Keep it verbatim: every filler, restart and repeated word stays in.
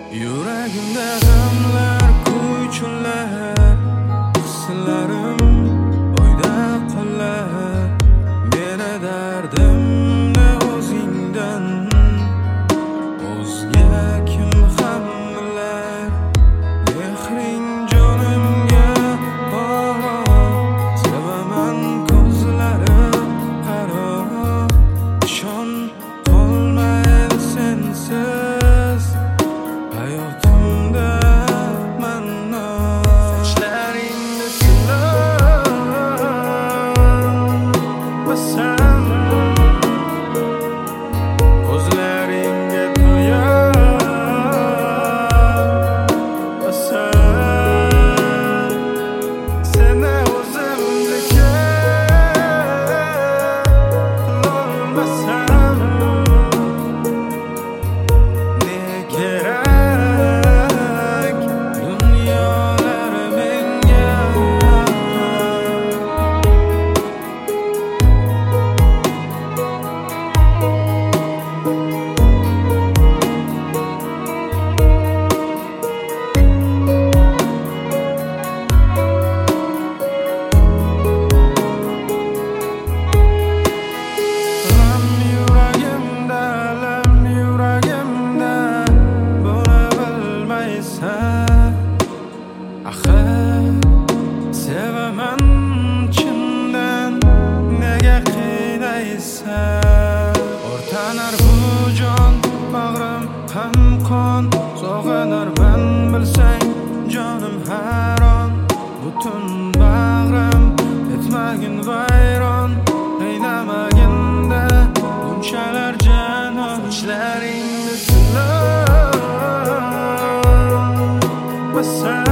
Yuragimda g'amlar, ko'ychunlar, hislarim oyda qollar. Meni dardimni o'zingdan o'zga kim ham bilar. Mehring jonimga baro, sevaman ko'zlari qaro. Ishon qolmaydi sensiz hayotimda manno. Sochlaringni silamasam, ko'zlaringga to'ymasam, seni o'zimniki qilolmasam, ne kerak dunyolar menga. Lam yuragimda, lam yuragimda buni bilmaysan. Axir sevaman chindan, nega qiynaysan? O'rtanar bu jon, bag'rim ham qon, sog'inarman bilsang jonim hayron. Butun bag'rim etmagin vayron, qiynamaginda bunchalar janon. Sochlaringni silamasam,